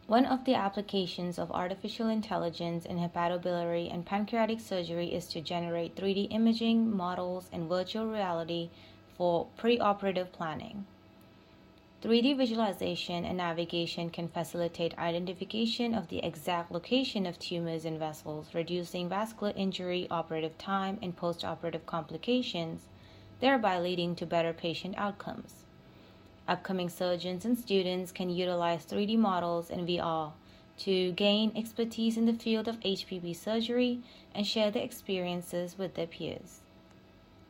One of the applications of artificial intelligence in hepatobiliary and pancreatic surgery is to generate 3D imaging models and virtual reality for preoperative planning. 3D visualization and navigation can facilitate identification of the exact location of tumors and vessels, reducing vascular injury, operative time, and postoperative complications, thereby leading to better patient outcomes. Upcoming surgeons and students can utilize 3D models and VR to gain expertise in the field of HPB surgery and share their experiences with their peers.